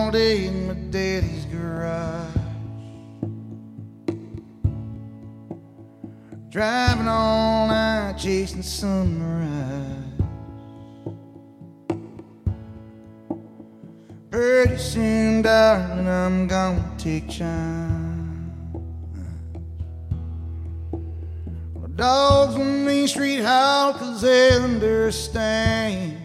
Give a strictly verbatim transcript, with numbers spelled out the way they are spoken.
all day in my daddy's garage, driving all night chasing sunrise. Pretty soon, darling, I'm gonna take charge. The dogs on Main Street howl 'cause they understand